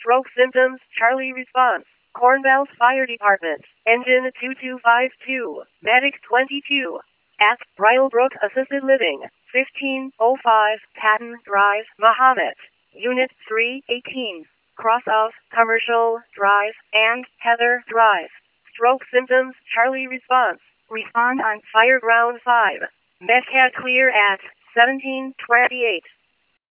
Stroke symptoms, Charlie response. Cornbelt Fire Department. Engine 2252. Medic 22. At Bridlebrook Assisted Living. 1505 Patton Drive, Mahomet. Unit 318. Cross of Commercial Drive and Heather Drive. Stroke symptoms, Charlie response. Respond on Fireground 5. Medcat clear at 1728.